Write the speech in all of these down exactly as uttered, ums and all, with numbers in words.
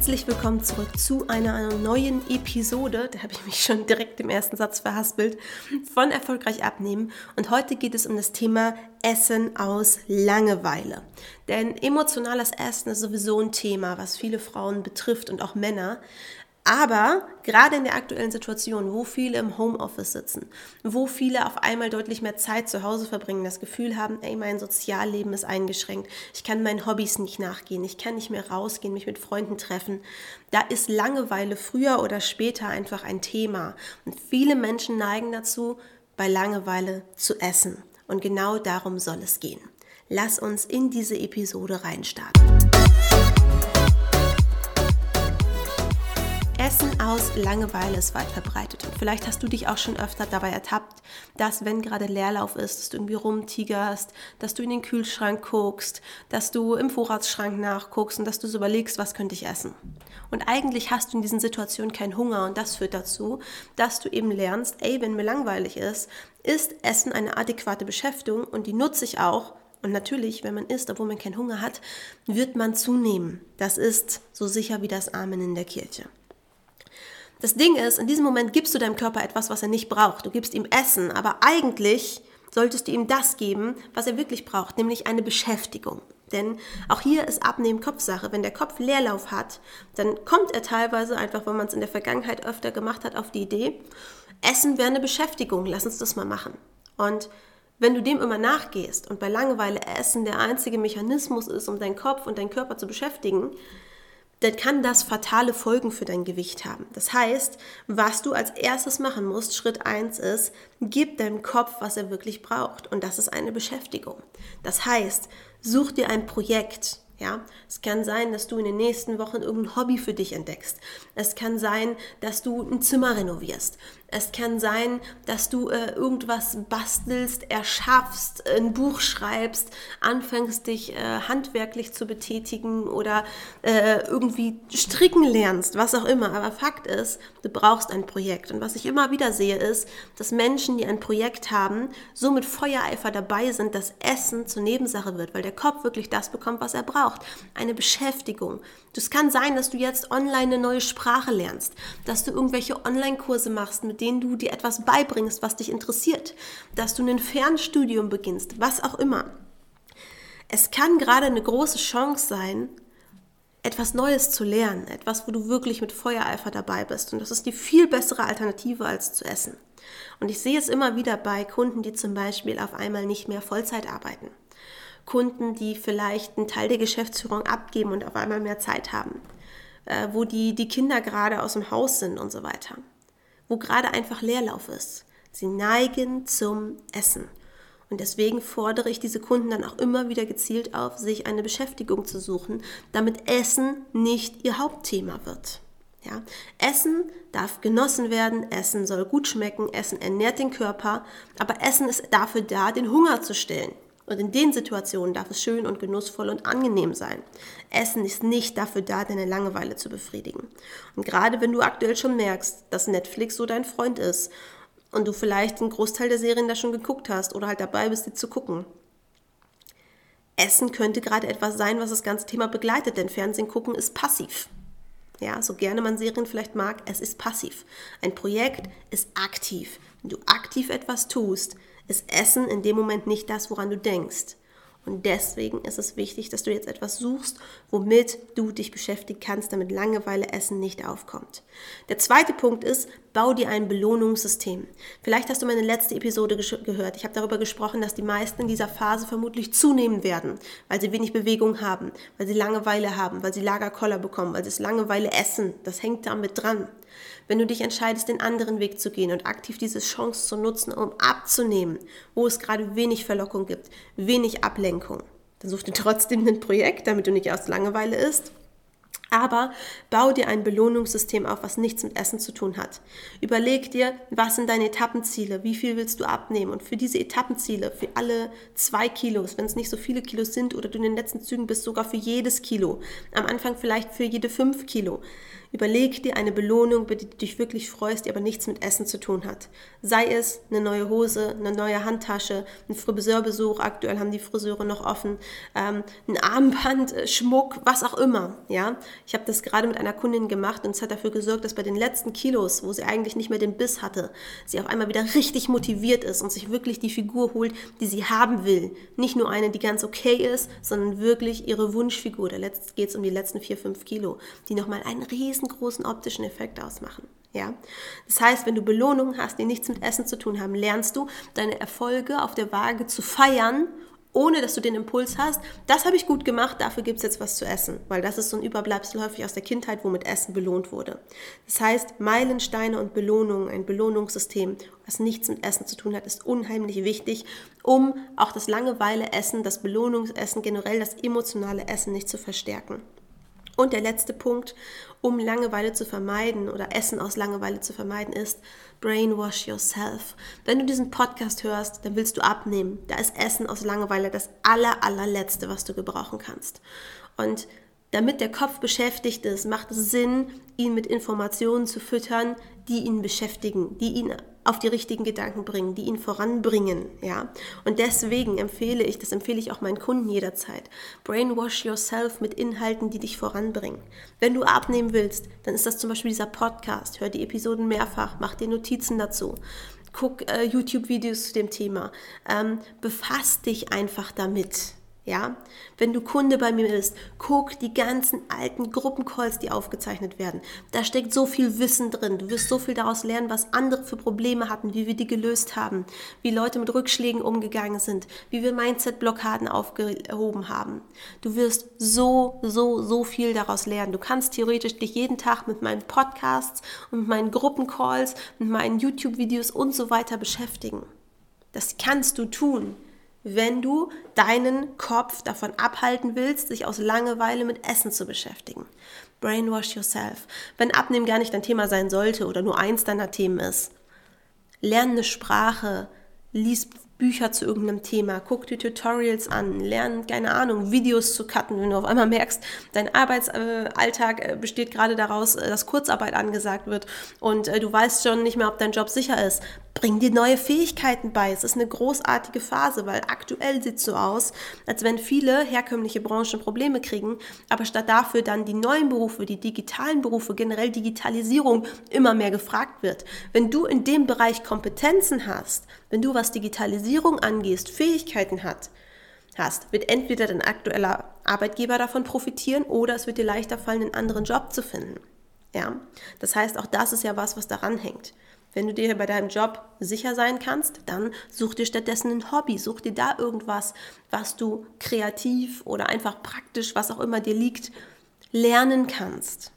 Herzlich willkommen zurück zu einer neuen Episode, da habe ich mich schon direkt im ersten Satz verhaspelt, von Erfolgreich Abnehmen. Und heute geht es um das Thema Essen aus Langeweile. Denn emotionales Essen ist sowieso ein Thema, was viele Frauen betrifft und auch Männer. Aber gerade in der aktuellen Situation, wo viele im Homeoffice sitzen, wo viele auf einmal deutlich mehr Zeit zu Hause verbringen, das Gefühl haben, ey, mein Sozialleben ist eingeschränkt, ich kann meinen Hobbys nicht nachgehen, ich kann nicht mehr rausgehen, mich mit Freunden treffen, da ist Langeweile früher oder später einfach ein Thema. Und viele Menschen neigen dazu, bei Langeweile zu essen. Und genau darum soll es gehen. Lass uns in diese Episode reinstarten. Essen aus Langeweile ist weit verbreitet. Und vielleicht hast du dich auch schon öfter dabei ertappt, dass, wenn gerade Leerlauf ist, dass du irgendwie rumtigerst, dass du in den Kühlschrank guckst, dass du im Vorratsschrank nachguckst und dass du so überlegst, was könnte ich essen. Und eigentlich hast du in diesen Situationen keinen Hunger und das führt dazu, dass du eben lernst, ey, wenn mir langweilig ist, ist Essen eine adäquate Beschäftigung und die nutze ich auch. Und natürlich, wenn man isst, obwohl man keinen Hunger hat, wird man zunehmen. Das ist so sicher wie das Amen in der Kirche. Das Ding ist, in diesem Moment gibst du deinem Körper etwas, was er nicht braucht. Du gibst ihm Essen, aber eigentlich solltest du ihm das geben, was er wirklich braucht, nämlich eine Beschäftigung. Denn auch hier ist Abnehmen Kopfsache. Wenn der Kopf Leerlauf hat, dann kommt er teilweise einfach, wenn man es in der Vergangenheit öfter gemacht hat, auf die Idee, Essen wäre eine Beschäftigung, lass uns das mal machen. Und wenn du dem immer nachgehst und bei Langeweile Essen der einzige Mechanismus ist, um deinen Kopf und deinen Körper zu beschäftigen, dann kann das fatale Folgen für dein Gewicht haben. Das heißt, was du als erstes machen musst, Schritt eins ist, gib deinem Kopf, was er wirklich braucht. Und das ist eine Beschäftigung. Das heißt, such dir ein Projekt. Ja, es kann sein, dass du in den nächsten Wochen irgendein Hobby für dich entdeckst. Es kann sein, dass du ein Zimmer renovierst. Es kann sein, dass du äh, irgendwas bastelst, erschaffst, ein Buch schreibst, anfängst dich äh, handwerklich zu betätigen oder äh, irgendwie stricken lernst, was auch immer. Aber Fakt ist, du brauchst ein Projekt. Und was ich immer wieder sehe, ist, dass Menschen, die ein Projekt haben, so mit Feuereifer dabei sind, dass Essen zur Nebensache wird, weil der Kopf wirklich das bekommt, was er braucht. Eine Beschäftigung. Es kann sein, dass du jetzt online eine neue Sprache lernst, dass du irgendwelche Online-Kurse machst, mit denen du dir etwas beibringst, was dich interessiert, dass du ein Fernstudium beginnst, was auch immer. Es kann gerade eine große Chance sein, etwas Neues zu lernen, etwas, wo du wirklich mit Feuereifer dabei bist. Und das ist die viel bessere Alternative als zu essen. Und ich sehe es immer wieder bei Kunden, die zum Beispiel auf einmal nicht mehr Vollzeit arbeiten. Kunden, die vielleicht einen Teil der Geschäftsführung abgeben und auf einmal mehr Zeit haben, äh, wo die, die Kinder gerade aus dem Haus sind und so weiter, wo gerade einfach Leerlauf ist. Sie neigen zum Essen. Und deswegen fordere ich diese Kunden dann auch immer wieder gezielt auf, sich eine Beschäftigung zu suchen, damit Essen nicht ihr Hauptthema wird. Ja? Essen darf genossen werden, Essen soll gut schmecken, Essen ernährt den Körper, aber Essen ist dafür da, den Hunger zu stillen. Und in den Situationen darf es schön und genussvoll und angenehm sein. Essen ist nicht dafür da, deine Langeweile zu befriedigen. Und gerade wenn du aktuell schon merkst, dass Netflix so dein Freund ist und du vielleicht einen Großteil der Serien da schon geguckt hast oder halt dabei bist, die zu gucken, Essen könnte gerade etwas sein, was das ganze Thema begleitet, denn Fernsehen gucken ist passiv. Ja, so gerne man Serien vielleicht mag, es ist passiv. Ein Projekt ist aktiv. Wenn du aktiv etwas tust, ist Essen in dem Moment nicht das, woran du denkst. Und deswegen ist es wichtig, dass du jetzt etwas suchst, womit du dich beschäftigen kannst, damit Langeweile Essen nicht aufkommt. Der zweite Punkt ist, bau dir ein Belohnungssystem. Vielleicht hast du meine letzte Episode gesch- gehört. Ich habe darüber gesprochen, dass die meisten in dieser Phase vermutlich zunehmen werden, weil sie wenig Bewegung haben, weil sie Langeweile haben, weil sie Lagerkoller bekommen, weil sie es Langeweile essen. Das hängt damit dran. Wenn du dich entscheidest, den anderen Weg zu gehen und aktiv diese Chance zu nutzen, um abzunehmen, wo es gerade wenig Verlockung gibt, wenig Ablenkung, dann such dir trotzdem ein Projekt, damit du nicht aus Langeweile isst. Aber bau dir ein Belohnungssystem auf, was nichts mit Essen zu tun hat. Überleg dir, was sind deine Etappenziele, wie viel willst du abnehmen und für diese Etappenziele, für alle zwei Kilos, wenn es nicht so viele Kilos sind oder du in den letzten Zügen bist, sogar für jedes Kilo, am Anfang vielleicht für jede fünf Kilo. Überleg dir eine Belohnung, über die du dich wirklich freust, die aber nichts mit Essen zu tun hat. Sei es eine neue Hose, eine neue Handtasche, ein Friseurbesuch, aktuell haben die Friseure noch offen, ähm, ein Armband, Schmuck, was auch immer. Ja? Ich habe das gerade mit einer Kundin gemacht und es hat dafür gesorgt, dass bei den letzten Kilos, wo sie eigentlich nicht mehr den Biss hatte, sie auf einmal wieder richtig motiviert ist und sich wirklich die Figur holt, die sie haben will. Nicht nur eine, die ganz okay ist, sondern wirklich ihre Wunschfigur. Da geht es um die letzten vier, fünf Kilo, die nochmal einen riesengroßen optischen Effekt ausmachen. Ja? Das heißt, wenn du Belohnungen hast, die nichts mit Essen zu tun haben, lernst du, deine Erfolge auf der Waage zu feiern, ohne dass du den Impuls hast, das habe ich gut gemacht, dafür gibt es jetzt was zu essen. Weil das ist so ein Überbleibsel häufig aus der Kindheit, wo mit Essen belohnt wurde. Das heißt, Meilensteine und Belohnungen, ein Belohnungssystem, was nichts mit Essen zu tun hat, ist unheimlich wichtig, um auch das Langeweile-Essen, das Belohnungsessen, generell das emotionale Essen nicht zu verstärken. Und der letzte Punkt, um Langeweile zu vermeiden oder Essen aus Langeweile zu vermeiden, ist brainwash yourself. Wenn du diesen Podcast hörst, dann willst du abnehmen. Da ist Essen aus Langeweile das aller, allerletzte, was du gebrauchen kannst. Und damit der Kopf beschäftigt ist, macht es Sinn, ihn mit Informationen zu füttern, die ihn beschäftigen, die ihn auf die richtigen Gedanken bringen, die ihn voranbringen, ja. Und deswegen empfehle ich, das empfehle ich auch meinen Kunden jederzeit, brainwash yourself mit Inhalten, die dich voranbringen. Wenn du abnehmen willst, dann ist das zum Beispiel dieser Podcast. Hör die Episoden mehrfach, mach dir Notizen dazu. Guck äh, YouTube-Videos zu dem Thema. Ähm, befass dich einfach damit. Ja, wenn du Kunde bei mir bist, guck die ganzen alten Gruppencalls, die aufgezeichnet werden. Da steckt so viel Wissen drin. Du wirst so viel daraus lernen, was andere für Probleme hatten, wie wir die gelöst haben, wie Leute mit Rückschlägen umgegangen sind, wie wir Mindset-Blockaden aufgehoben haben. Du wirst so, so, so viel daraus lernen. Du kannst theoretisch dich jeden Tag mit meinen Podcasts und mit meinen Gruppencalls, mit meinen YouTube-Videos und so weiter beschäftigen. Das kannst du tun, wenn du deinen Kopf davon abhalten willst, sich aus Langeweile mit Essen zu beschäftigen. Brainwash yourself. Wenn Abnehmen gar nicht dein Thema sein sollte oder nur eins deiner Themen ist, lerne eine Sprache, lies Bücher zu irgendeinem Thema, guck dir Tutorials an, lern, keine Ahnung, Videos zu cutten, wenn du auf einmal merkst, dein Arbeitsalltag besteht gerade daraus, dass Kurzarbeit angesagt wird und du weißt schon nicht mehr, ob dein Job sicher ist. Bring dir neue Fähigkeiten bei. Es ist eine großartige Phase, weil aktuell sieht es so aus, als wenn viele herkömmliche Branchen Probleme kriegen, aber statt dafür dann die neuen Berufe, die digitalen Berufe, generell Digitalisierung immer mehr gefragt wird. Wenn du in dem Bereich Kompetenzen hast, wenn du was Digitalisierung angehst, Fähigkeiten hat, hast, wird entweder dein aktueller Arbeitgeber davon profitieren oder es wird dir leichter fallen, einen anderen Job zu finden. Ja? Das heißt, auch das ist ja was, was daran hängt. Wenn du dir bei deinem Job sicher sein kannst, dann such dir stattdessen ein Hobby. Such dir da irgendwas, was du kreativ oder einfach praktisch, was auch immer dir liegt, lernen kannst.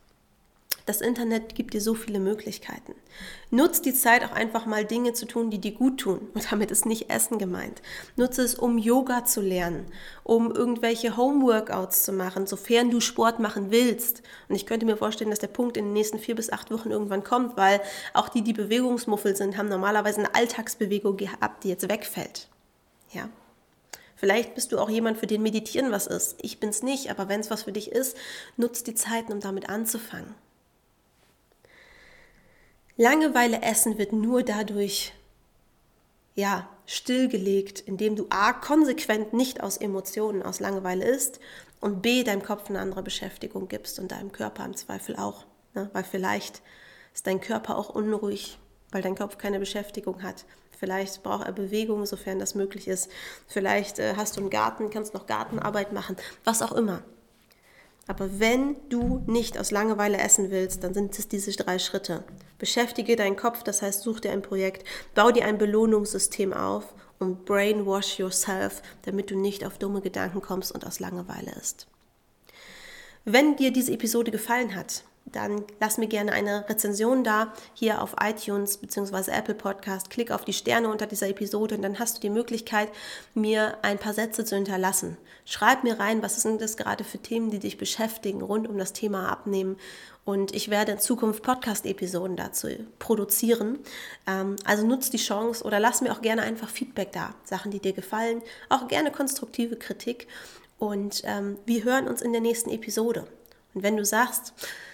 Das Internet gibt dir so viele Möglichkeiten. Nutz die Zeit auch einfach mal Dinge zu tun, die dir gut tun. Und damit ist nicht Essen gemeint. Nutze es, um Yoga zu lernen, um irgendwelche Homeworkouts zu machen, sofern du Sport machen willst. Und ich könnte mir vorstellen, dass der Punkt in den nächsten vier bis acht Wochen irgendwann kommt, weil auch die, die Bewegungsmuffel sind, haben normalerweise eine Alltagsbewegung gehabt, die jetzt wegfällt. Ja. Vielleicht bist du auch jemand, für den Meditieren was ist. Ich bin's nicht, aber wenn es was für dich ist, nutz die Zeiten, um damit anzufangen. Langeweile essen wird nur dadurch ja, stillgelegt, indem du a. konsequent nicht aus Emotionen, aus Langeweile isst und b. deinem Kopf eine andere Beschäftigung gibst und deinem Körper im Zweifel auch. Ne? Weil vielleicht ist dein Körper auch unruhig, weil dein Kopf keine Beschäftigung hat. Vielleicht braucht er Bewegung, sofern das möglich ist. Vielleicht äh, hast du einen Garten, kannst noch Gartenarbeit machen, was auch immer. Aber wenn du nicht aus Langeweile essen willst, dann sind es diese drei Schritte. Beschäftige deinen Kopf, das heißt, such dir ein Projekt, bau dir ein Belohnungssystem auf und brainwash yourself, damit du nicht auf dumme Gedanken kommst und aus Langeweile isst. Wenn dir diese Episode gefallen hat, dann lass mir gerne eine Rezension da, hier auf iTunes bzw. Apple Podcast. Klick auf die Sterne unter dieser Episode und dann hast du die Möglichkeit, mir ein paar Sätze zu hinterlassen. Schreib mir rein, was sind das gerade für Themen, die dich beschäftigen rund um das Thema Abnehmen. Und ich werde in Zukunft Podcast-Episoden dazu produzieren. Also nutz die Chance oder lass mir auch gerne einfach Feedback da. Sachen, die dir gefallen, auch gerne konstruktive Kritik. Und ähm, wir hören uns in der nächsten Episode. Und wenn du sagst,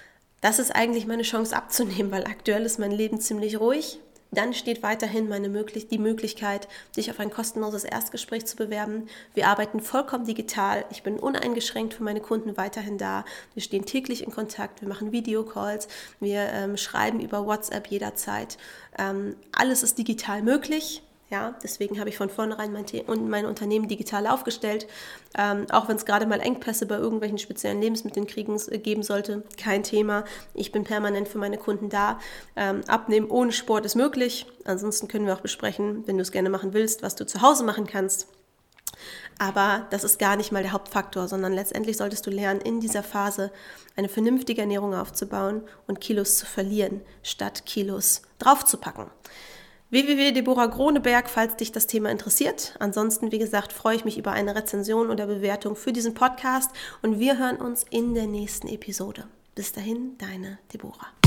Das ist eigentlich meine Chance abzunehmen, weil aktuell ist mein Leben ziemlich ruhig. Dann steht weiterhin meine möglich- die Möglichkeit, dich auf ein kostenloses Erstgespräch zu bewerben. Wir arbeiten vollkommen digital. Ich bin uneingeschränkt für meine Kunden weiterhin da. Wir stehen täglich in Kontakt. Wir machen Videocalls. Wir ähm, schreiben über WhatsApp jederzeit. Ähm, alles ist digital möglich. Ja, deswegen habe ich von vornherein mein, The- und mein Unternehmen digital aufgestellt. Ähm, auch wenn es gerade mal Engpässe bei irgendwelchen speziellen Lebensmitteln kriegen, äh, geben sollte, kein Thema. Ich bin permanent für meine Kunden da. Ähm, Abnehmen ohne Sport ist möglich. Ansonsten können wir auch besprechen, wenn du es gerne machen willst, was du zu Hause machen kannst. Aber das ist gar nicht mal der Hauptfaktor, sondern letztendlich solltest du lernen, in dieser Phase eine vernünftige Ernährung aufzubauen und Kilos zu verlieren, statt Kilos draufzupacken. w w w punkt deborah groneberg, falls dich das Thema interessiert. Ansonsten, wie gesagt, freue ich mich über eine Rezension oder Bewertung für diesen Podcast und wir hören uns in der nächsten Episode. Bis dahin, deine Deborah.